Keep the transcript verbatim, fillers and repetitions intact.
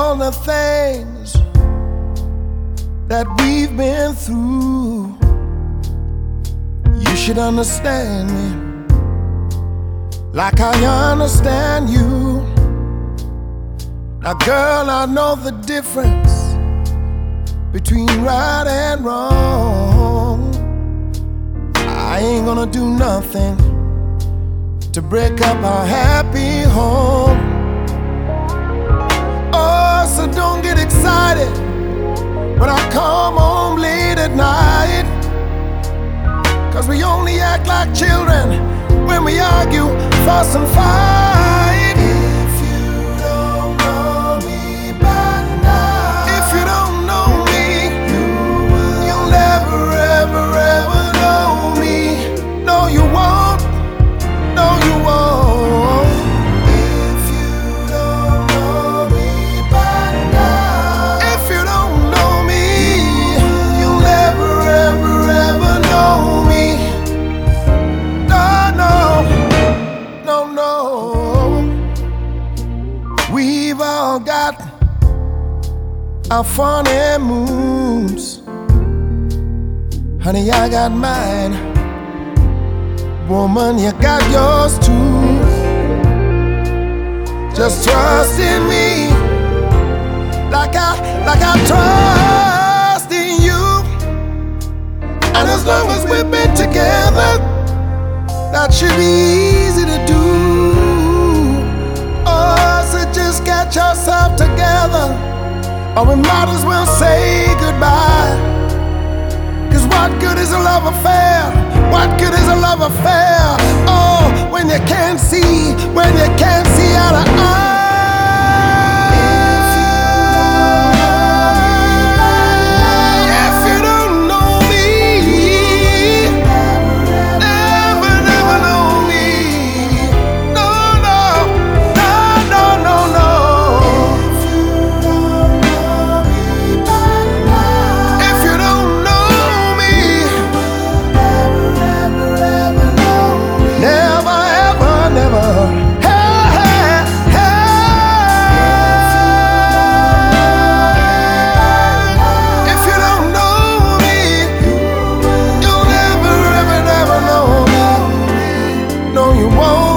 all the things that we've been through, you should understand me like I understand you. Now girl, I know the difference between right and wrong. I ain't gonna do nothing to break up our happy home. Oh, so don't get excited when I come home late at night, 'cause we only act like children when we argue, fuss and fight. If you don't know me by now, if you don't know me, you will. You'll never, ever, ever know me. No, you won't. No, you won't. If you don't know me by now, if you don't know me, you'll never, ever, ever know me. No, no, no, no. We've all got our funny moves. Honey, I got mine. Woman, you got yours too. Just trust in me like I, like I trust in you. And as long as we've been together, that should be easy to do. Oh, so just get yourself together, or we might as well say goodbye. 'Cause what good is a love affair? What good is a love affair? Oh, when you can't see, when you can't see out of eye. If you don't know me, never, never know me. No, no, no, no, no, no. If you don't know me by now, if you don't know me, never, ever know me. Never, ever, never. Hey, hey, hey. If you don't know me, you'll never, ever, never know me. No, you won't.